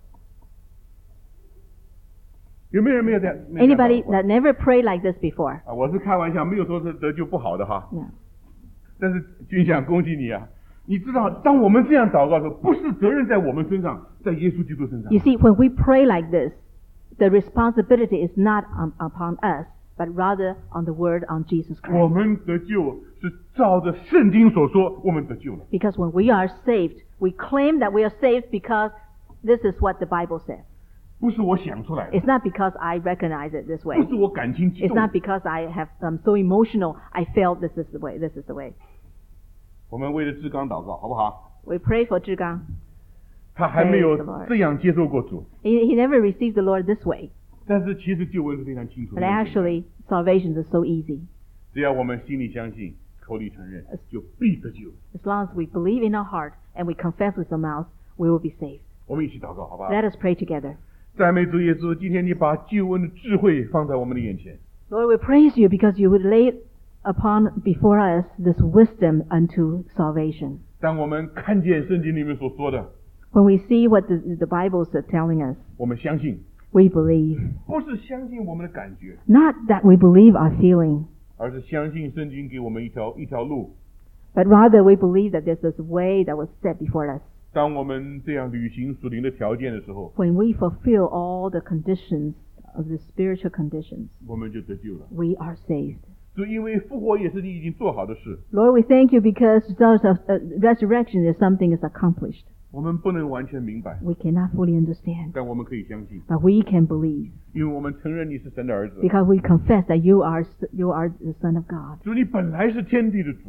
有没有人没有这样 Anybody that never prayed like this before? 啊，我是开玩笑，没有说是得救不好的哈。 Yeah. 但是君想恭喜你啊！你知道，当我们这样祷告的时候，不是责任在我们身上，在耶稣基督身上 You。see, when we pray like this, the responsibility is not upon us, but rather on the word on Jesus 我 Christ. 们得救是照着圣经所说，我们得救了。 Because when we are saved, we claim that we are saved because this is what the Bible says. 不是我想出来的， It's not because I recognize it this way. 不是我感情激 It's 动 not because I'm so emotional. I felt this is the way. This is the way. 我们为了志刚祷告，好不好？ We pray for Zhi Gang. 他还没有 Praise the Lord. 这样接受过主， He never received the Lord this way. 但是其实救恩是非常清楚 But 的。 actually, salvation is so easy. 只要我们心里相信，口里承认，就必得救。 As long as we believe in our heart and we confess with our mouth, we will be saved. 我们一起祷告，好不好？ Let us pray together. 赞美主耶稣，今天你把救恩的智慧放在我们的眼前。 Lord, we praise you because you would lay upon before us this wisdom unto salvation. 当我们看见圣经里面所说的， When we see what the Bibles are telling us, 我们相信， we believe. 不是相信我们的感觉， Not that we believe our feeling, 而是相信圣经给我们一条路。 but rather we believe that there's this way that was set before us. 当我们这样履行属灵的条件的时候， When we fulfill all the conditions of the spiritual conditions, 我们就得救了。 we are saved. 就因为复活也是你已经做好的事， Lord, we thank you because resurrection is something is accomplished. 我们不能完全明白， We cannot fully understand, 但我们可以相信， but we can believe 因为我们承认你是神的儿子。 because we confess that you are the Son of God. 主，你本来是天地的主，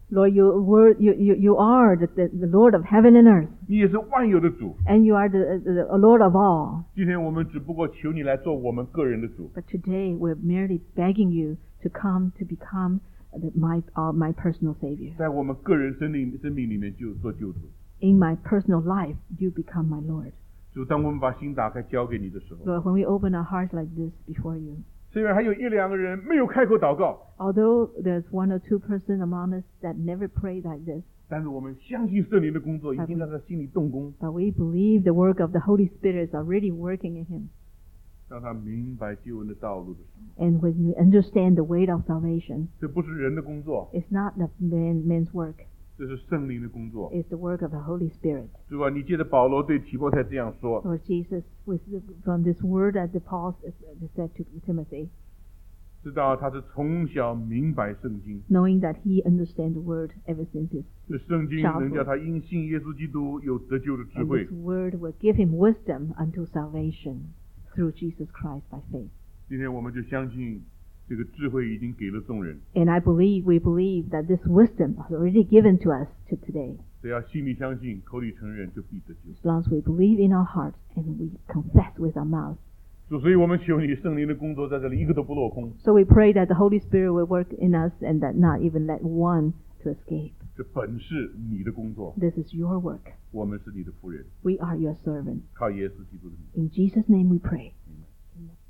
Lord, you are the Lord of heaven and earth, 你也是万有的主。 and you are the Lord of all. 今天我们只不过求你来做我们个人的主， But today we're merely begging you to come to become my personal Savior. 在我们个人生命里面就做救主。 In my personal life, you become my Lord. 主，当我们把心打开交给你的时候， Lord, when we open our hearts like this before you, 虽然还有一两个人没有开口祷告， although there's one or two person among us that never pray like this, 但是我们相信圣灵的工作已经在他心里动工， but we believe the work of the Holy Spirit is already working in him. 让他明白救恩的道路的时候， And when you understand the weight of salvation, 这不是人的工作， it's not the man's work, 这是圣灵的工作。 it's the work of the Holy Spirit. 主啊，你借着保罗对提摩太这样说， Lord Jesus, from this word that the Paul said to Timothy, 知道他是从小明白圣经， knowing that he understands the word ever since his 这圣经能叫他因信耶稣基督有得救的智 and 慧 this。word will give him wisdom unto salvation through Jesus Christ by faith. 今天我们就相信这个智慧已经给了众人， And we believe that this wisdom is already given to us today. 只要心里相信，口里承认，就必得救。 As long as we believe in our heart and we confess with our mouth. 主，所以我们求你圣灵的工作在这里一个都不落空， So we pray that the Holy Spirit will work in us and that not even let one to escape. 这本是你的工作， This is your work. 我们是你的仆人， We are your servant. 靠耶稣基督的名。 In Jesus' name we pray.